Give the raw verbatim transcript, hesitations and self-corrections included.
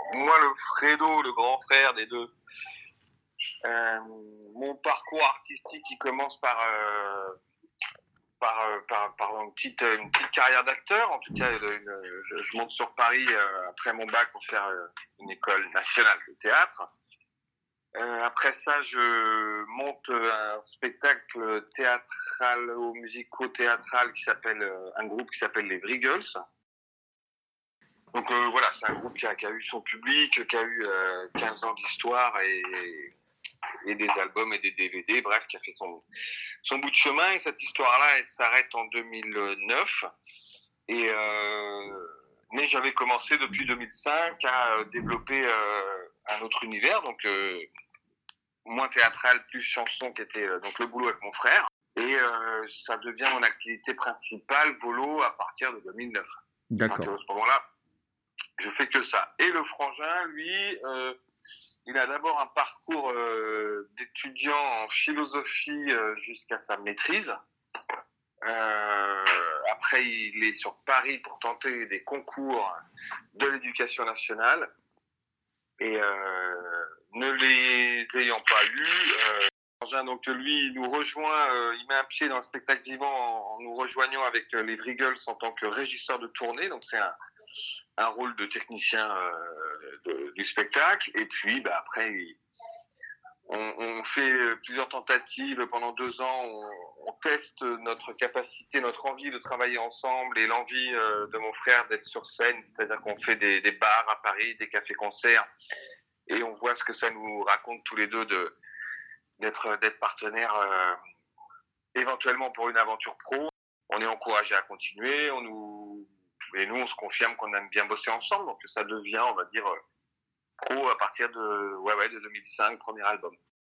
moi, le Fredo, le grand frère des deux, euh, mon parcours artistique, il commence par, euh, par, euh, par, par une, petite, une petite carrière d'acteur. En tout cas, une, je, je monte sur Paris euh, après mon bac pour faire euh, une école nationale de théâtre. Euh, après ça, je monte un spectacle théâtral ou musico-théâtral qui s'appelle, euh, un groupe qui s'appelle les Vrigels. Donc euh, voilà, c'est un groupe qui a, qui a eu son public, qui a eu euh, quinze ans d'histoire et, et des albums et des D V D, bref, qui a fait son, son bout de chemin. Et cette histoire-là, elle s'arrête en deux mille neuf. Et, euh, mais j'avais commencé depuis deux mille cinq à développer euh, un autre univers, donc euh, moins théâtral, plus chanson, qui était euh, donc le boulot avec mon frère. Et euh, ça devient mon activité principale, volo, à partir de deux mille neuf. D'accord. Donc à ce moment-là, je fais que ça. Et le frangin, lui, euh, il a d'abord un parcours euh, d'étudiant en philosophie euh, jusqu'à sa maîtrise. Euh, après, il est sur Paris pour tenter des concours de l'éducation nationale. Et euh, ne les ayant pas eus, euh, donc lui, il nous rejoint, euh, il met un pied dans le spectacle vivant en, en nous rejoignant avec les Vrigels en tant que régisseur de tournée. Donc c'est un, un rôle de technicien euh, de, du spectacle. Et puis, bah, après, il, on, on fait plusieurs tentatives pendant deux ans. On, on teste notre capacité, notre envie de travailler ensemble et l'envie euh, de mon frère d'être sur scène. C'est-à-dire qu'on fait des, des bars à Paris, des cafés-concerts. Et on voit ce que ça nous raconte tous les deux de, d'être, d'être partenaires euh, éventuellement pour une aventure pro. On est encouragé à continuer. On nous, et nous, on se confirme qu'on aime bien bosser ensemble. Donc ça devient, on va dire, pro à partir de, ouais, ouais, de deux mille cinq, premier album.